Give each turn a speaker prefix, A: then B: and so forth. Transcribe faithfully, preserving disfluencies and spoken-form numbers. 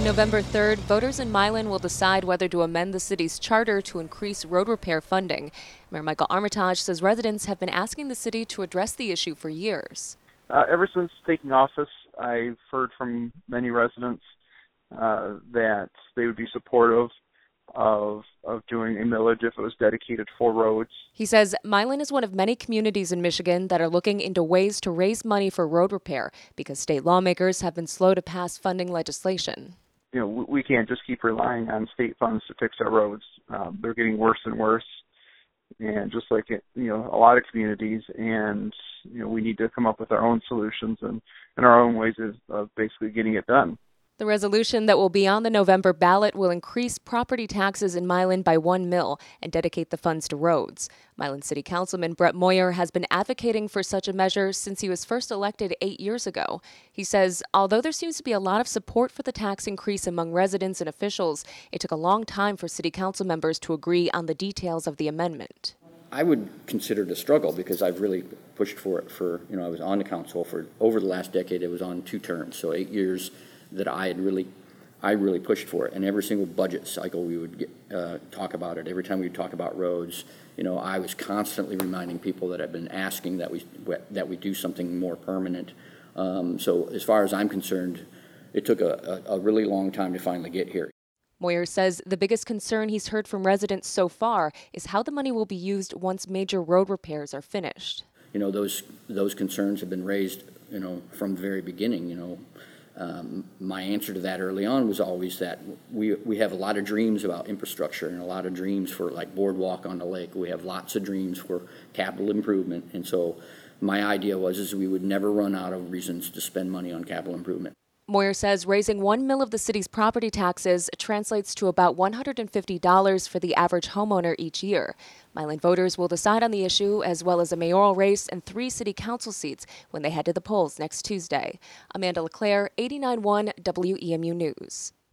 A: November third, voters in Milan will decide whether to amend the city's charter to increase road repair funding. Mayor Michael Armitage says residents have been asking the city to address the issue for years.
B: Uh, ever since taking office, I've heard from many residents uh, that they would be supportive of of doing a millage if it was dedicated for roads.
A: He says Milan is one of many communities in Michigan that are looking into ways to raise money for road repair because state lawmakers have been slow to pass funding legislation.
B: You know, we can't just keep relying on state funds to fix our roads. Um, they're getting worse and worse, and just like it, you know, a lot of communities, and you know, we need to come up with our own solutions and, and our own ways of, of basically getting it done.
A: The resolution that will be on the November ballot will increase property taxes in Milan by one mil and dedicate the funds to roads. Milan City Councilman Brett Moyer has been advocating for such a measure since he was first elected eight years ago. He says, although there seems to be a lot of support for the tax increase among residents and officials, it took a long time for city council members to agree on the details of the amendment.
C: I would consider it a struggle because I've really pushed for it for, you know, I was on the council for over the last decade. It was on two terms, so eight years that I had really, I really pushed for it. And every single budget cycle we would get, uh, talk about it. Every time we would talk about roads, you know, I was constantly reminding people that I've been asking that we that we do something more permanent. Um, so as far as I'm concerned, it took a, a, a really long time to finally get here.
A: Moyer says the biggest concern he's heard from residents so far is how the money will be used once major road repairs are finished.
C: You know, those those concerns have been raised, you know, from the very beginning, you know. Um, my answer to that early on was always that we we have a lot of dreams about infrastructure and a lot of dreams for like boardwalk on the lake. We have lots of dreams for capital improvement, and so my idea was is we would never run out of reasons to spend money on capital improvement.
A: Moyer says raising one mil of the city's property taxes translates to about one hundred fifty dollars for the average homeowner each year. Milan voters will decide on the issue as well as a mayoral race and three city council seats when they head to the polls next Tuesday. Amanda LeClaire, eighty-nine point one W E M U News.